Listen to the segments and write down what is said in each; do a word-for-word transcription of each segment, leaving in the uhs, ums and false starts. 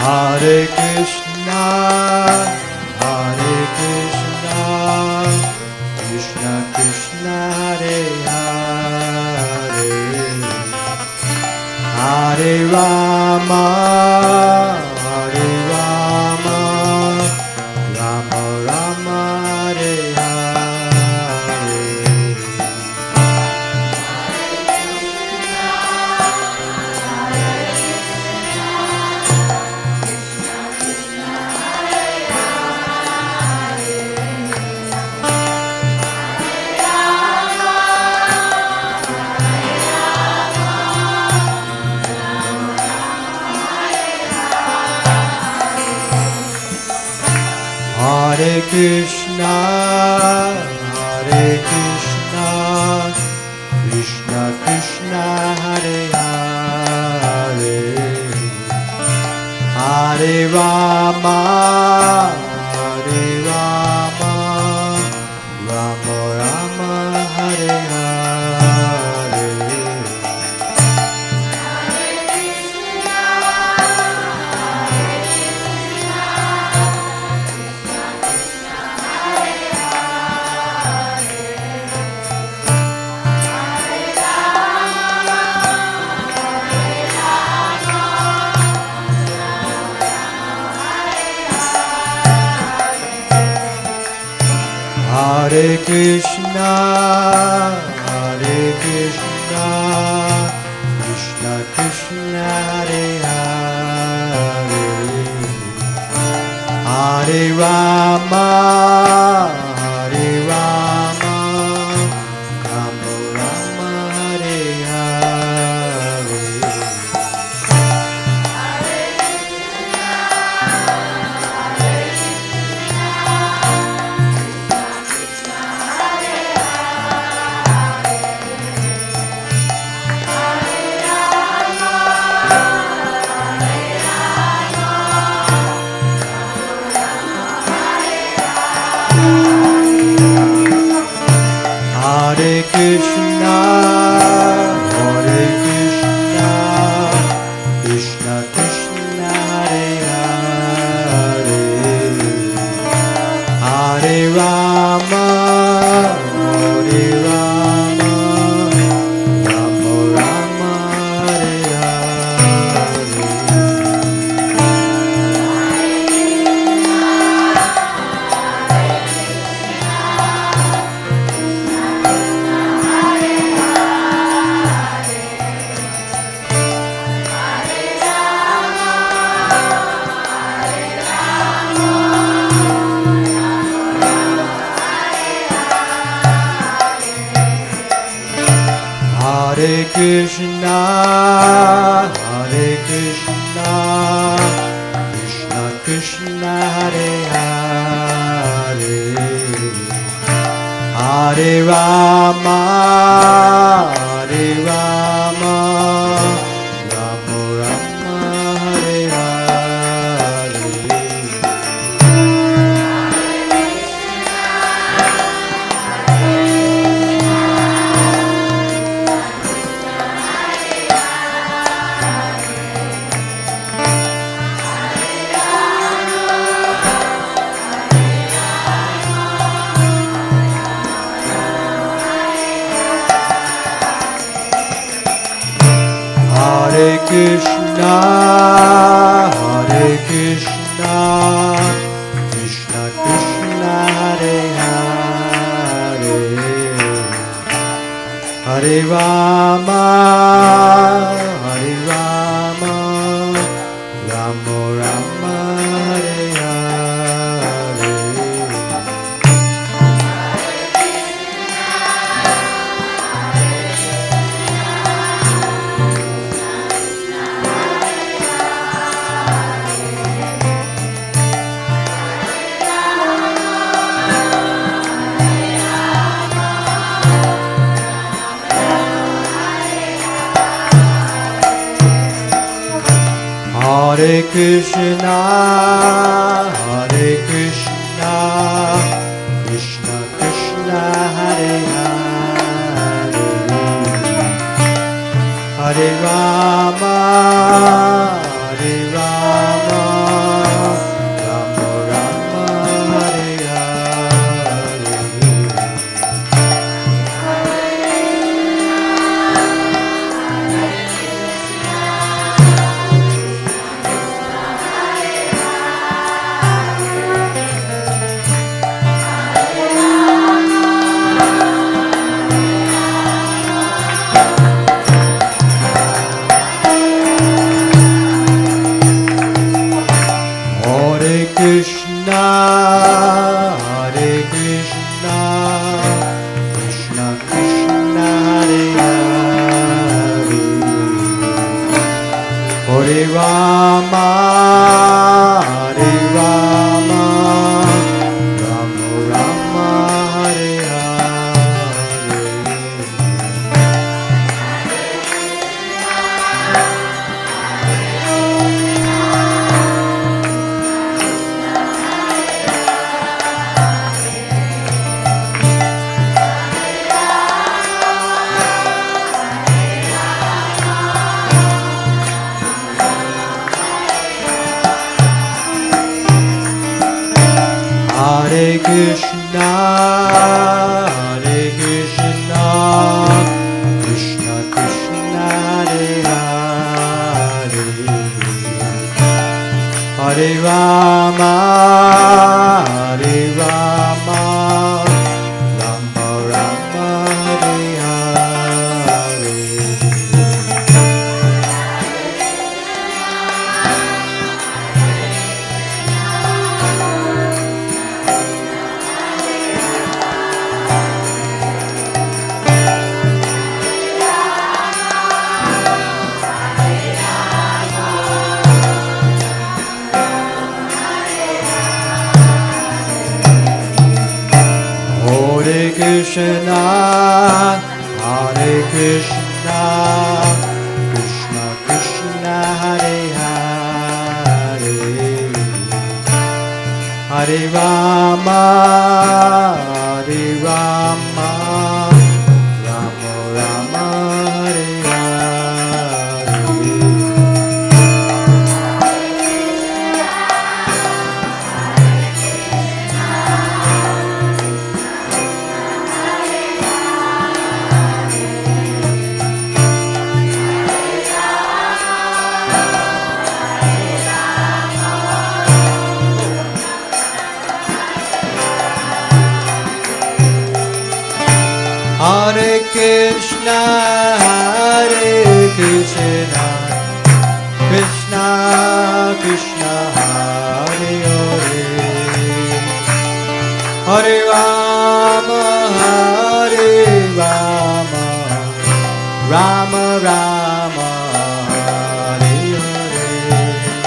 Hare Krishna, Hare Krishna, Krishna Krishna Hare Hare, Hare Rama, Hare Rama, Rama Rama Hare Hare. Hare Krishna, Hare Krishna, Krishna Krishna Hare Hare, Hare Rama, Hare Rama, Rama Rama Hare Hare. Hare Krishna, Hare Krishna, Krishna Krishna Hare Hare, Hare Rama, Hare Rama, Rama Rama Hare Hare. Hare Krishna, Hare Krishna, Krishna Krishna Hare Hare, Hare Rama, Hare Rama, Rama Rama Hare Hare. Hare Krishna, Hare Krishna, Krishna Krishna Hare Hare, Hare Rama, Hare Rama, Rama Rama Hare Hare. Hare Krishna, Hare Krishna, Krishna Krishna Hare Hare, Hare Rama, Hare Rama, Rama Rama Hare Hare. Hare Krishna, Hare Krishna, Krishna Krishna Hare Hare, Hare Rama, Hare Rama, Hare Rama, Hare Rama, Rama Rama, Hare Hare. Hare Krishna, Hare Krishna, Krishna Krishna, Hare Hare, Hare Rama, Hare Rama, Rama Rama, Hare Hare. Hare Krishna, Hare Krishna, Krishna Krishna, Hare Hare, Hare Rama, Hare Rama, Rama Rama, Hare Hare. Hare Krishna, Hare Krishna, Krishna Krishna, Hare Hare, Hare Rama, Hare Rama, Rama Rama, Hare Hare.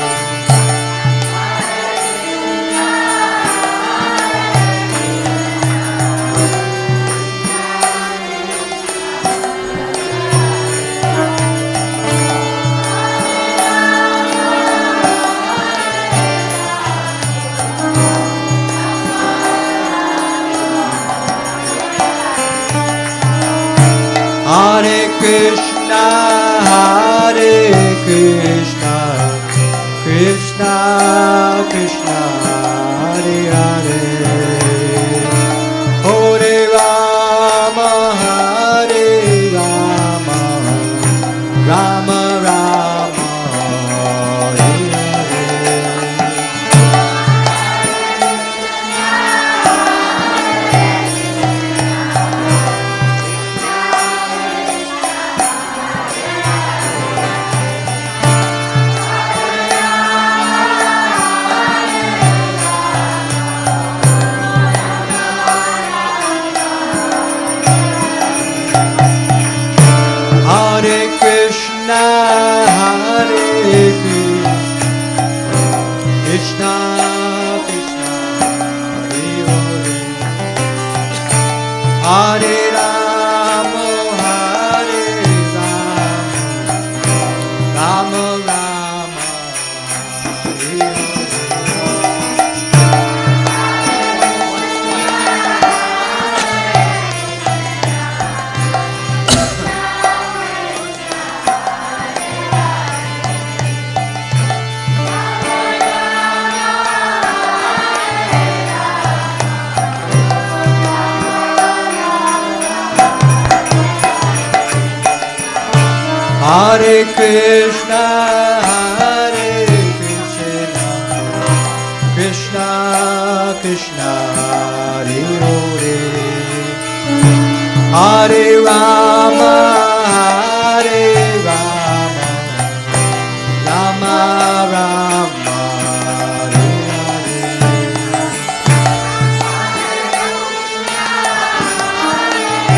Hare Krishna, Hare Krishna, Krishna Krishna, Hare Hare, Hare Rama, Hare Rama, Rama Rama, Hare Hare. Hare Krishna, Hare Krishna, Krishna Krishna, Hare Hare, Hare Rama, Hare Rama, Rama Rama, Hare Hare. Hare Krishna, Hare Krishna, Krishna Krishna, Hare Hare, Hare Rama, Hare Rama, Rama Rama, Hare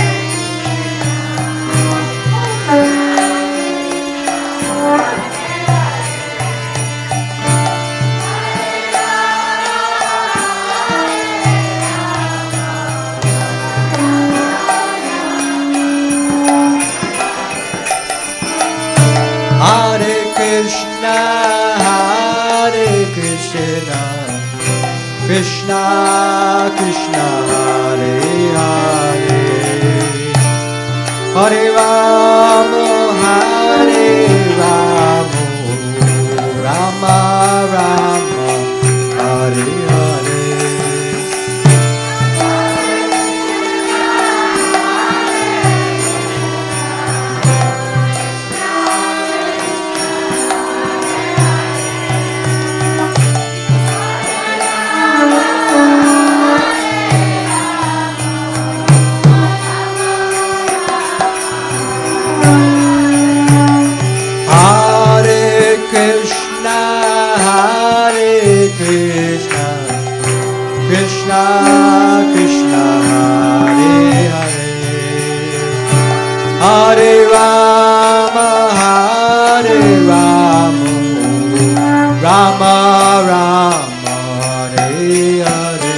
Hare. Krishna, Hare Krishna, Krishna Krishna, Hare Hare, Hare Rama, Hare Rama, Rama Rama, Hare Hare. Krishna, Hare Krishna, Krishna Krishna, Hare Hare, Hare Rama, Hare Rama, Rama Rama, Hare Hare.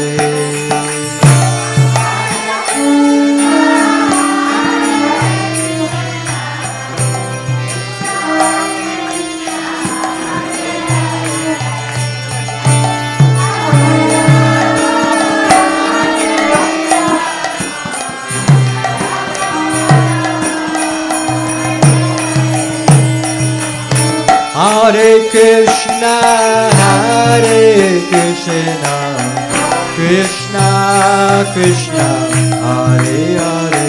Hare Krishna, Hare Krishna, Krishna Krishna, Hare Hare,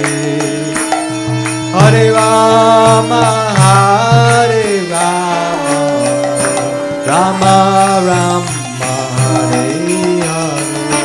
Hare Rama, Hare Rama, Rama Rama, Hare Hare.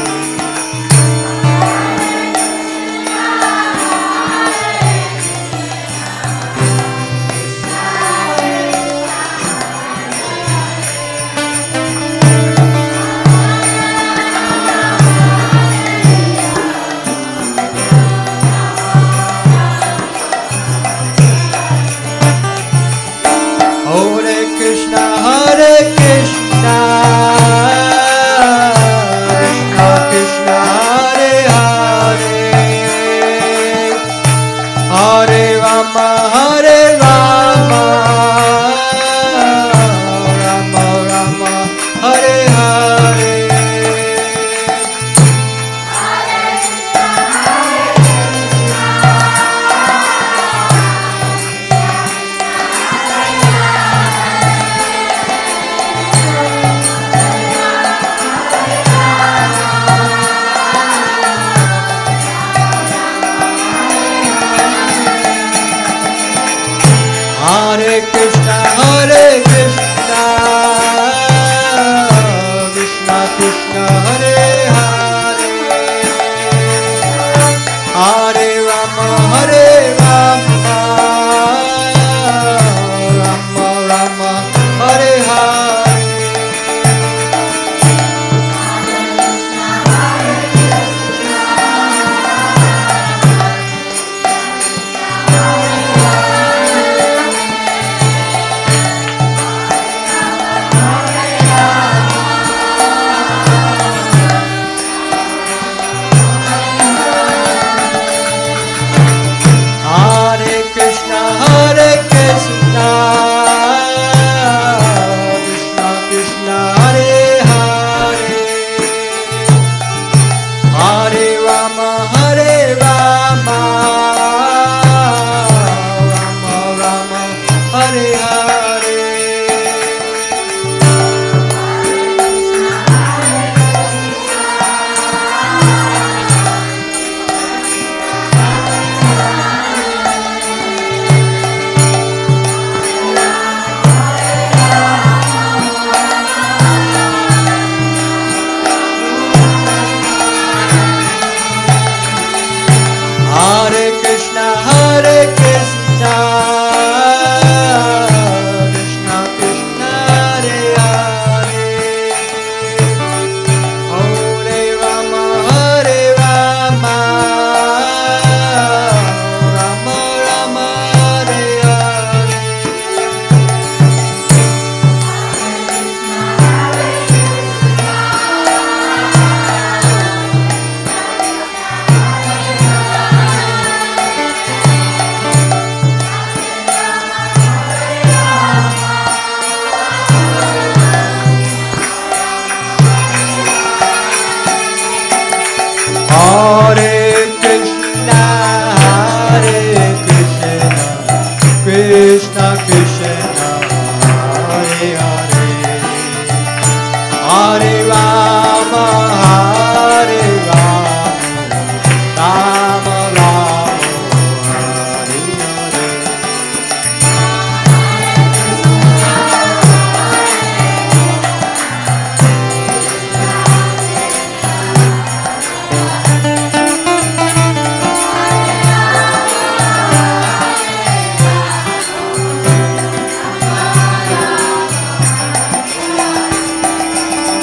Krishna, Hare Krishna, Krishna Krishna, Hare Hare, Hare Rama, Hare Rama, Rama Rama, Hare Hare. Hare Krishna, Hare Krishna, Krishna Krishna, Hare Hare, Hare Rama, Hare Rama, Rama Rama, Hare Hare. Krishna, Hare Krishna, Krishna Krishna, Hare Hare, Hare Rama, Hare Rama, Rama Rama, Hare Hare. Hare Krishna, Hare Krishna,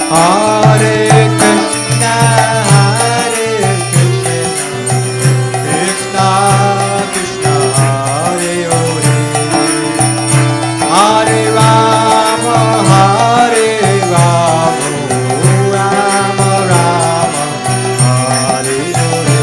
Hare Krishna, Hare Krishna, Krishna Krishna, Hare Hare, Hare Rama, Hare Rama, Rama Rama, Hare Hare.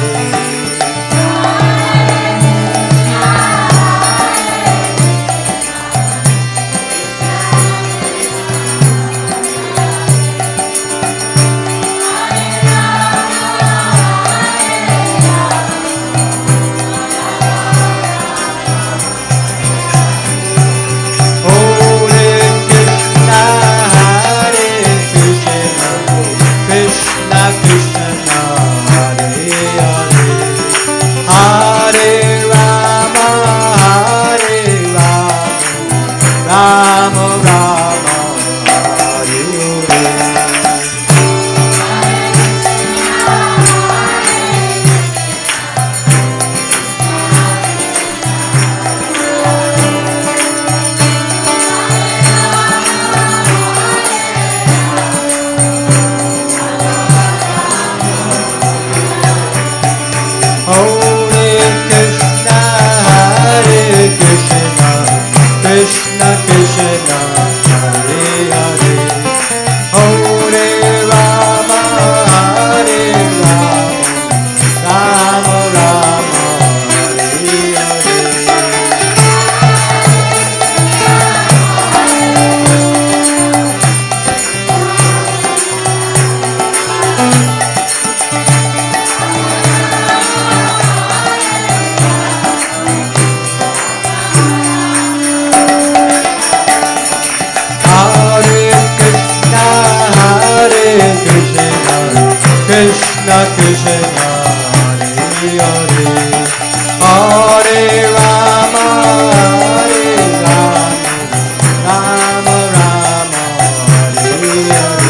Krishna Krishna, Hare Hare, Hare Rama, Hare Rama, Rama Rama, Hare Hare.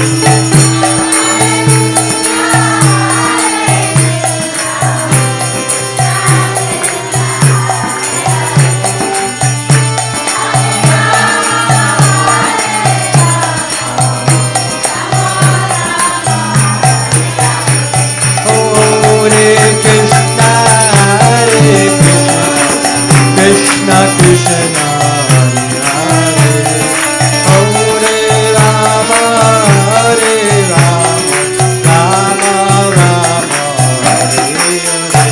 Krishna Krishna, Hare Hare, Hare Rama, Hare Rama, Rama Rama, Hare Hare.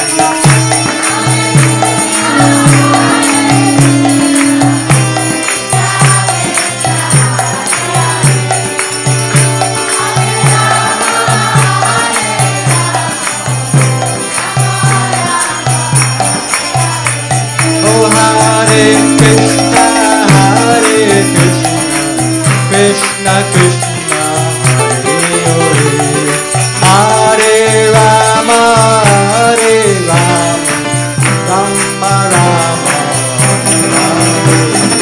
Oh Hare Krishna, Hare Krishna, Krishna Krishna, Hare Hare, Hare Rama, Hare Rama, Rama Rama, Hare Hare.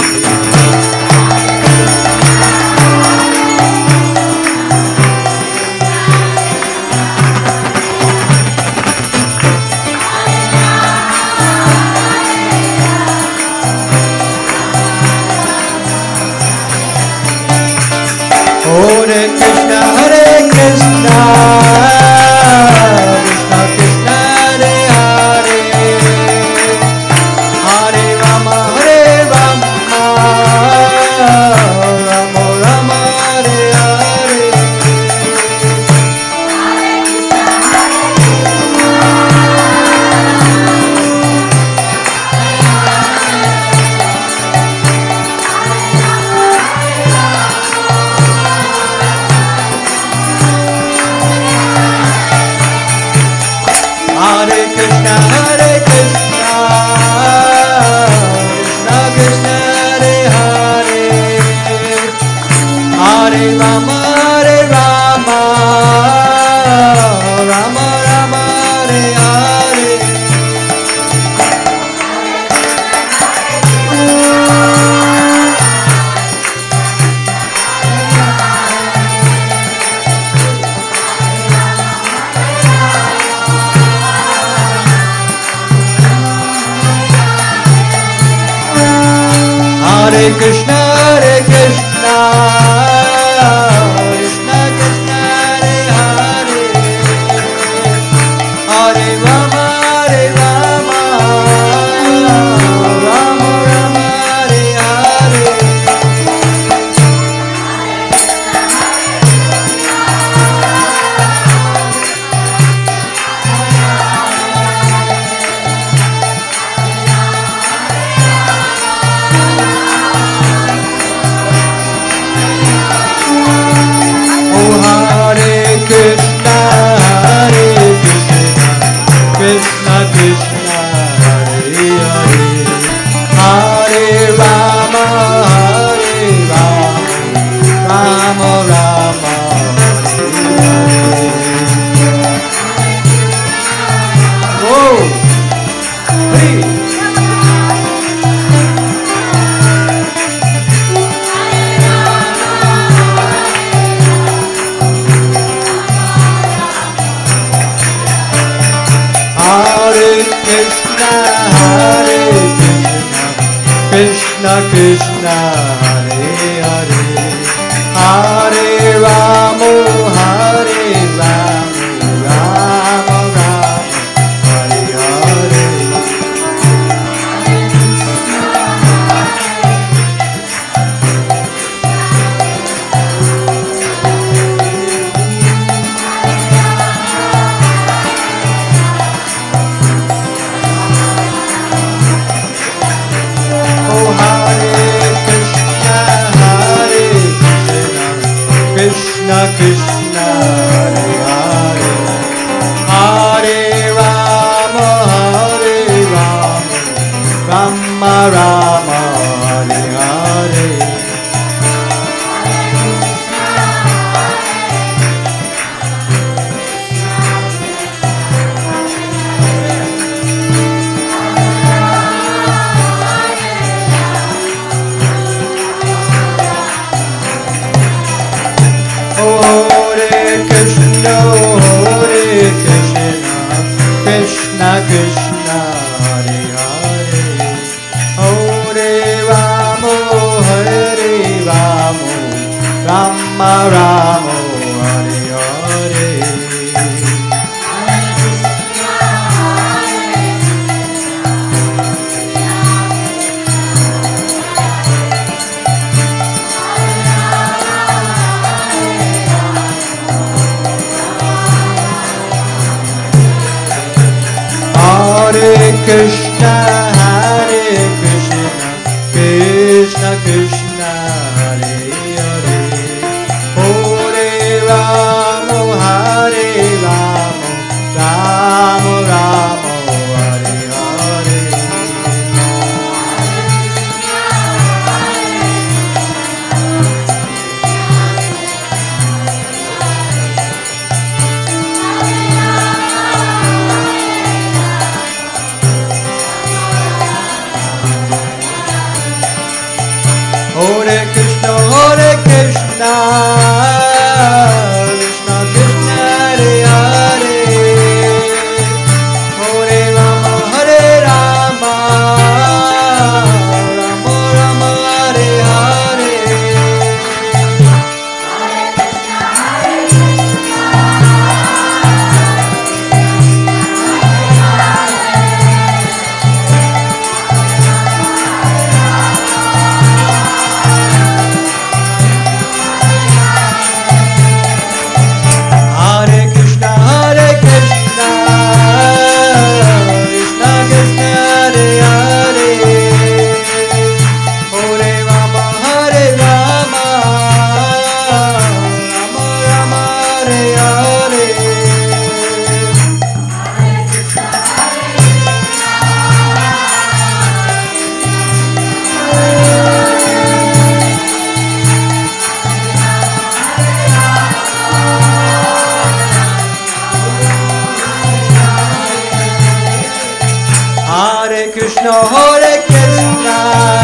Hare Krishna, Hare Krishna, Krishna Krishna, Hare Hare, Hare Rama, Hare Rama, Rama Rama, Hare Hare. Hare Krishna, Hare Krishna, Krishna Krishna, Hare Hare, Hare Rama, Hare Rama, Rama Rama, Hare Hare. Hare Krishna, Hare Krishna, Krishna, Hare Hare, Hare Rama, Hare Rama, Rama Rama, Hare Hare. Krishna Krishna Hare Hare, Hare Rama Hare Rama, Rama Rama Hare Hare. Krishna, Hare Krishna, Krishna Krishna, Hare Hare, Hare Rama, Hare Rama, Rama Rama, Hare Hare. Hare Krishna, Hare Krishna, Krishna Krishna, Hare Hare, Hare Rama, Hare Rama, Rama Rama, Hare Hare. Hare Krishna, Hare Krishna, Krishna Krishna, Hare Hare, Hare Rama, Hare Rama, Rama Rama, Hare Hare. Hare Krishna, Hare Krishna, Krishna Krishna, Hare Hare, Hare Rama, Hare Rama, Rama Rama, Hare Hare. Hare Krishna, Hare Krishna,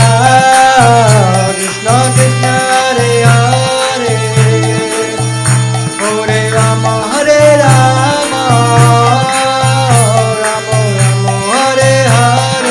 Krishna Krishna, Hare Hare, Hare Rama, Hare Rama, Rama Rama, Hare Hare.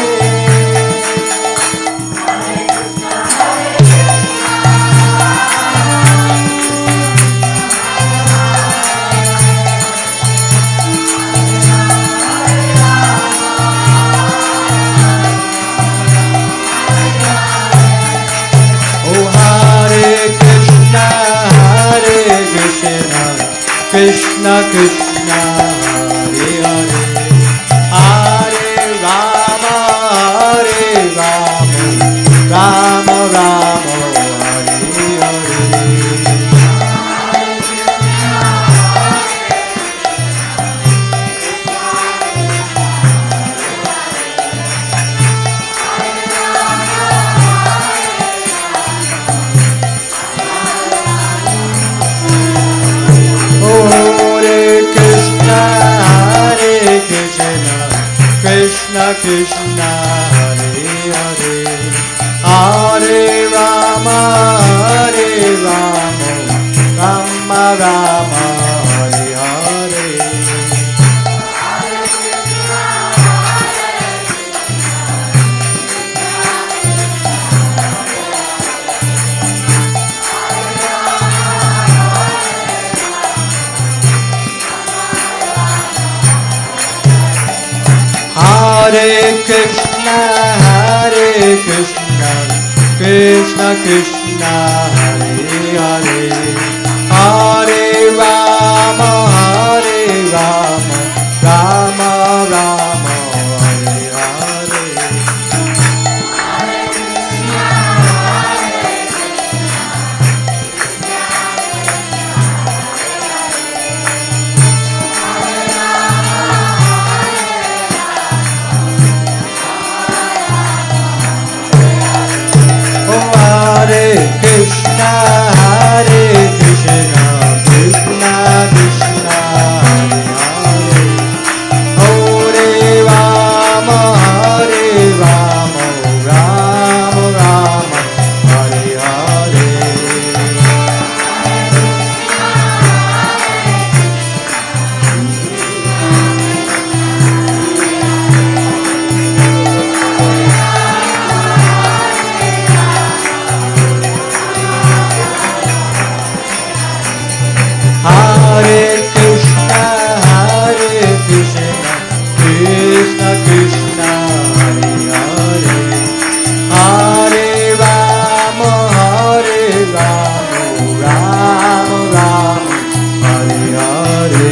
Krishna Krishna, Hare Hare, Hare Rama, Hare Rama, Rama Rama, Hare Hare. Krishna Krishna, Hare Hare, Hare Rama, Hare Rama, Rama Rama, Hare Hare. Hare Krishna, Hare Krishna, Krishna Krishna, Hare Hare, Hare Rama, Hare Rama, Rama Rama, Hare Hare. Hare Krishna, Hare Krishna, Krishna Krishna, Hare Hare, Hare Rama, Hare Rama, Rama Rama, Hare Hare. Hare Krishna, Hare Krishna, Krishna Krishna, Hare Hare, Hare Rama, Hare Rama, Rama Rama, Hare Hare.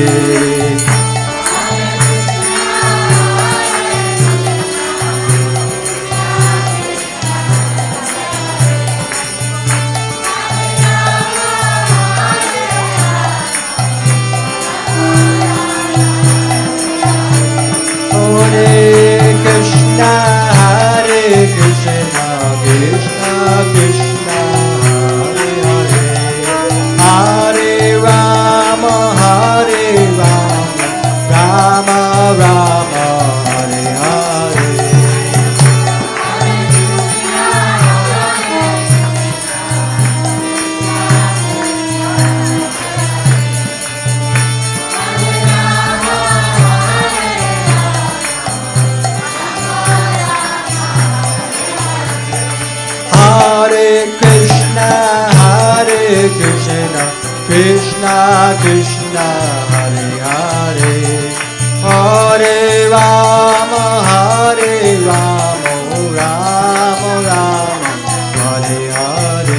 Hare Krishna, Hare Krishna, Krishna Krishna, Hare Hare, Hare Rama, Hare Rama, Rama Rama, Hare Hare. Hare Krishna, Hare Krishna, Krishna Krishna, Hare Hare, Hare Rama, Hare Rama, Rama Rama, Hare Hare.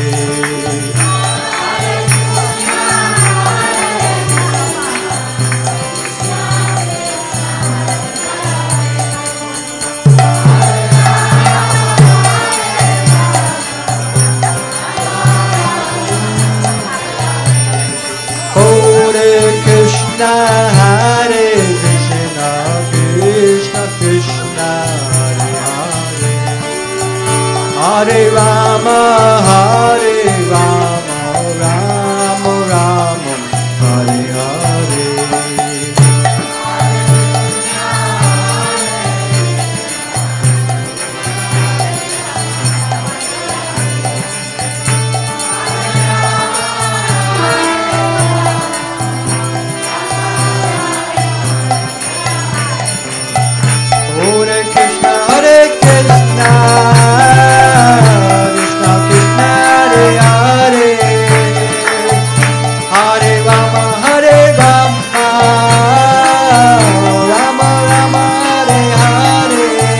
Hare Krishna, Hare Krishna, Krishna Krishna, Hare Hare, Hare Rama, Hare Rama, Rama Rama, Hare Hare. Hare Krishna, Hare Krishna, Krishna Krishna, Hare Hare, Hare Rama, Hare Rama, Rama Rama, Hare Hare.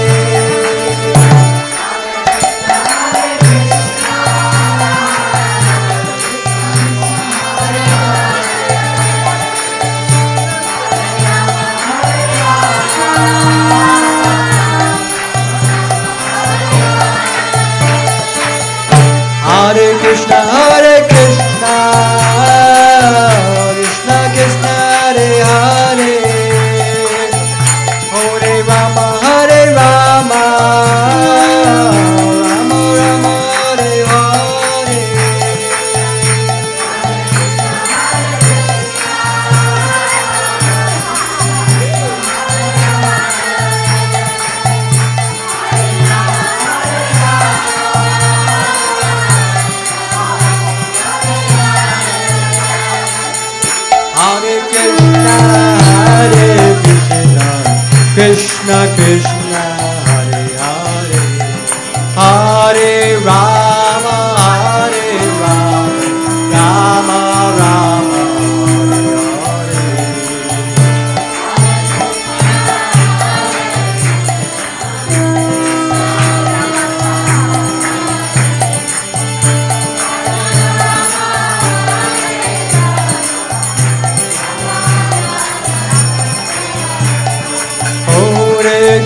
Hare Krishna, Hare Krishna, Krishna Krishna, Hare Hare, Hare Rama, Hare Rama, Rama Rama, Hare Hare.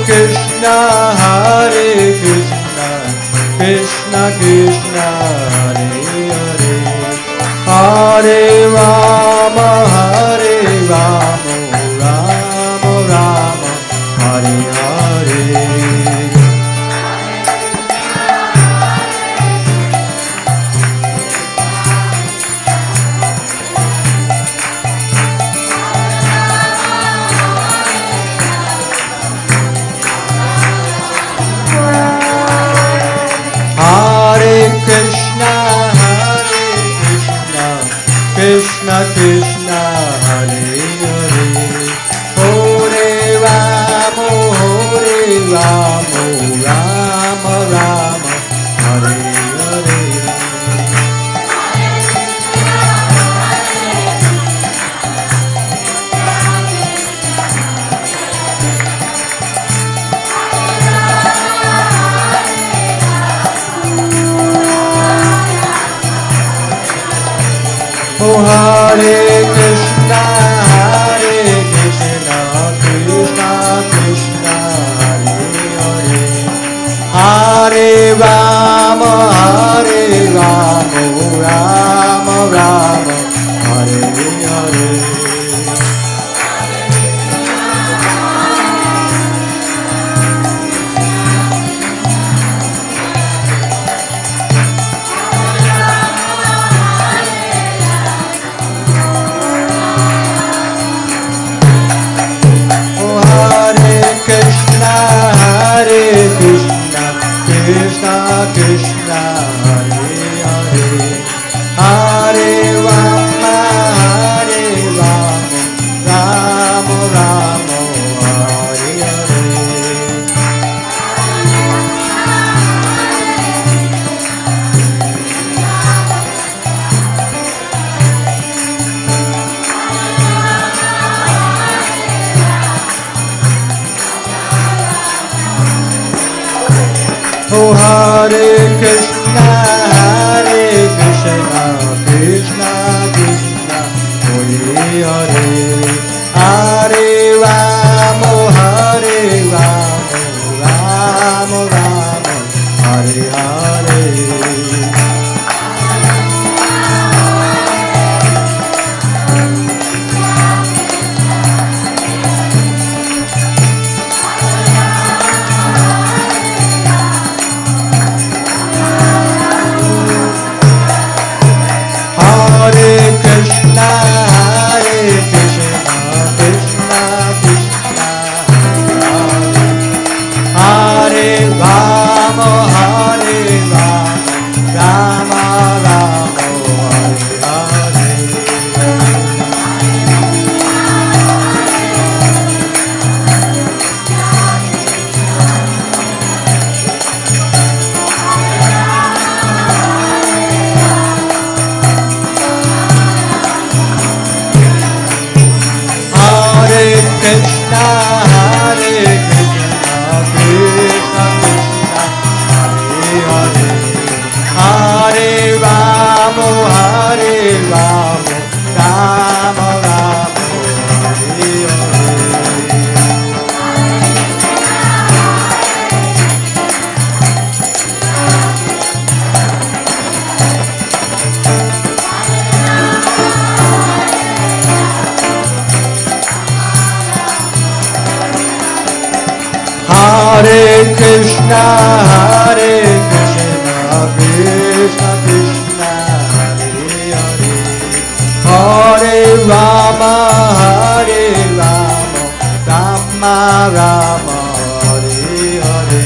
Krishna, Hare Krishna, Krishna Krishna, Hare Hare, Hare Rama, Hare Rama, Rama Rama, Hare Hare. Krishna, Hare Krishna, Krishna Krishna, Hare Hare, Hare Rama, Hare Rama, Rama Rama, Hare Hare. Oh, Hare Krishna, Hare Krishna, Krishna Krishna, Hare Hare, Hare Rama, Hare Rama, Rama Rama, Hare Hare. Krishna, Hare Krishna, Krishna Krishna, Hare Hare, Hare Rama, Hare Rama, Rama Rama, Hare Hare. Oh, Hare Krishna, Hare Krishna, Krishna Krishna, Hare Hare, Hare Rama, Hare Rama, Rama Rama, Hare Hare. Hare Krishna, Hare Krishna, Krishna Krishna, Hare Rama, Hare Rama, Rama Rama, Hare Krishna, Hare Krishna, Krishna Krishna, Hare Hare, Hare Rama, Hare Rama, Rama Rama, Hare Hare. Hare Krishna, Hare Krishna, Krishna Krishna, Hare Hare, Hare Rama, Hare Rama, Rama Rama, Hare Hare.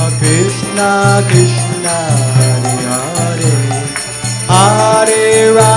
Krishna Krishna, Hare Hare, Hare Rama.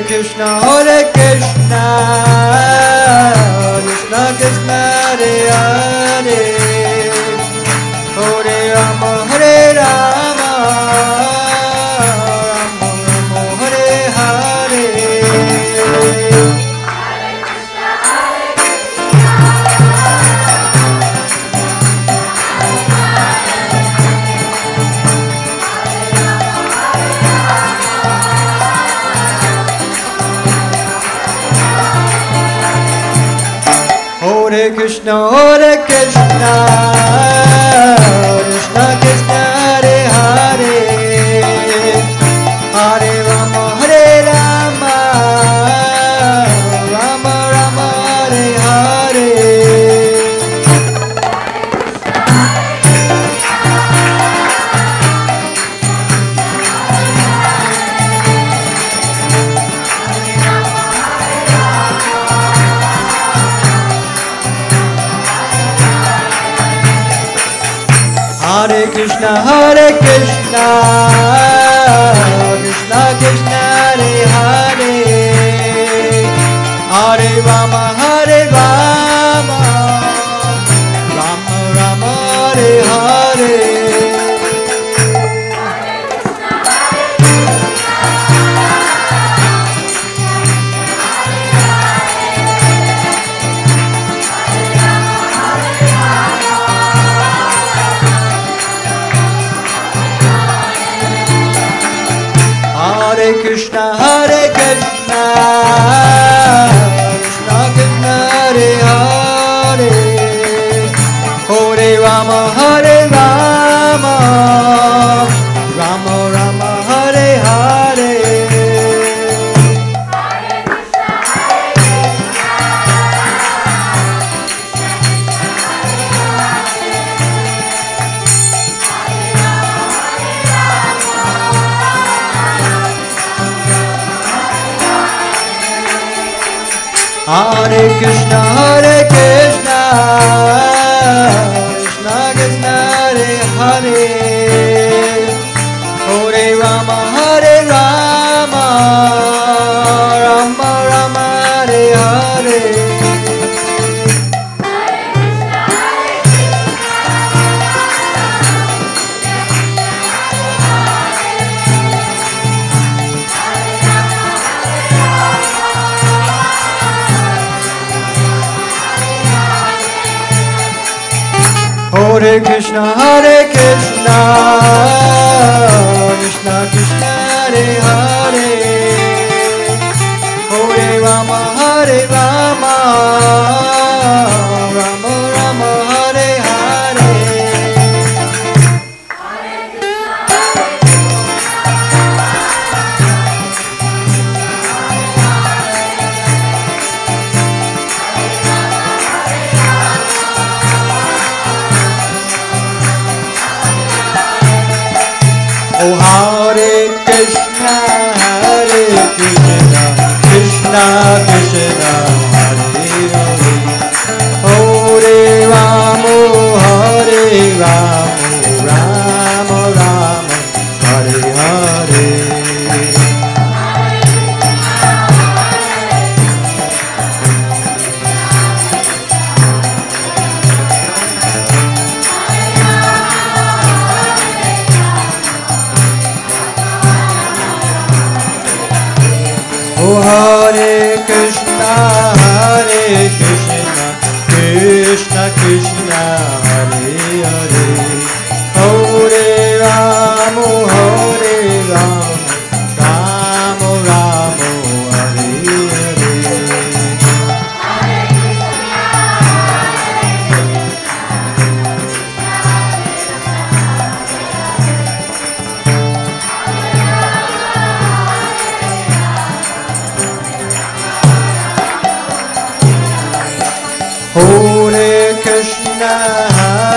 Krishna, Hare Krishna, Krishna Krishna, Hare Hare, Hare Rama, Hare Rama, Rama Rama, Hare Hare. Hare Krishna, Hare Krishna, Krishna Krishna, Hare Hare, Hare Rama, Hare Rama, Rama Rama, Hare Hare. Hare Krishna, Hare Krishna, Krishna Krishna, Hare Hare, Hare Rama, Hare Rama, Rama Rama, Hare Hare. Hare Krishna, Hare Krishna, Krishna Krishna, Hare Hare, Hare Rama, Hare Rama, Rama Rama, Hare Hare. Hare Krishna, Hare Krishna, Krishna Krishna, Hare Hare, Hare Rama, Hare Rama, Rama Rama, Hare Hare. Hare Krishna, Hare Krishna, Krishna Krishna, Hare Hare, Hare Rama, Hare Rama, Rama Rama, Hare Hare. Oh Hare Krishna, Hare Krishna, Krishna Krishna, Hare Hare, Hare Rama, Hare Rama, Rama Rama, Hare Hare. Oh Hare Krishna, Hare Krishna, Krishna Krishna, Hare Hare, Hare Rama, Hare Rama, Rama Rama, Hare Hare. Hare Krishna,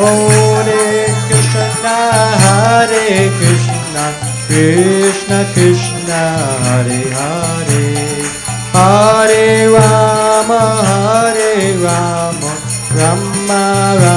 Hare Krishna, Hare Krishna, Krishna Krishna, Hare Hare, Hare Rama, Hare Rama, Rama Rama.